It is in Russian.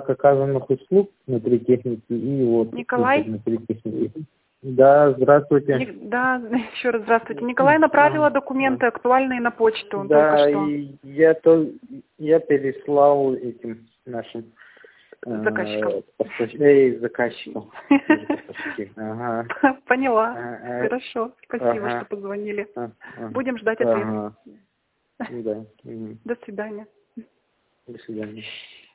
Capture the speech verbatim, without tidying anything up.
как оказанных услуг внутри техники и вот Николай? внутри техники. Да, здравствуйте. Ник- Да, еще раз здравствуйте. Николай направила документы актуальные на почту Да, только что. и я, то, я переслал этим нашим э, Заказчикам. поставщ- э, заказчикам. Ага. Поняла. Ага. Хорошо. Спасибо, Ага. что позвонили. Ага. Будем ждать ответа. Ага. Да. Мгм. До свидания. До свидания.